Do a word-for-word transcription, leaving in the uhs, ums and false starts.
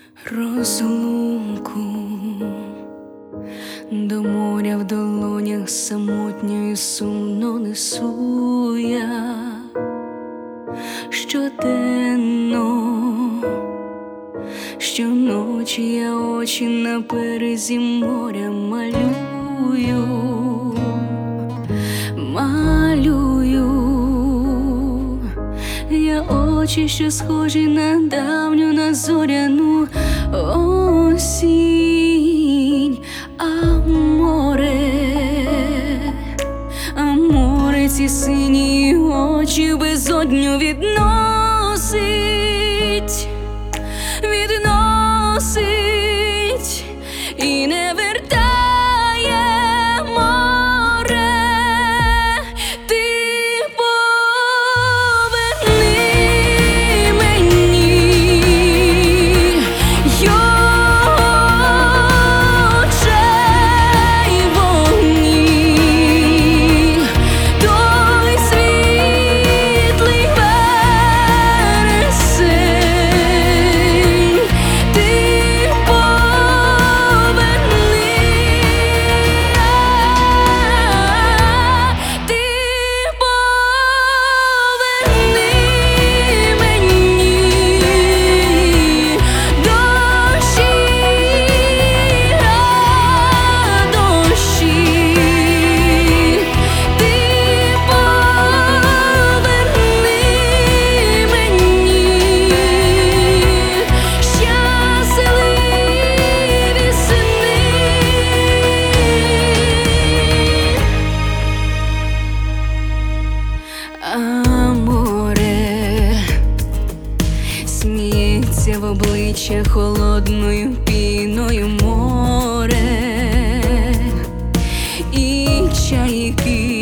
розлуку, до моря в долонях самотньо і сумно несу я щоденно, щоночі я очі на березі моря малюю, малюю я очі, що схожі на давню, на зоряну осінь, а море, а море ці сині очі безодню відносить, відносить і не вертає море. Ти поверни мені очей вогні, той світлий вересень. Ти поверни, ти поверни мені дощі, радощі. Ти поверни мені щасливі сни. А море сміється в обличчя холодною піною море, і чайки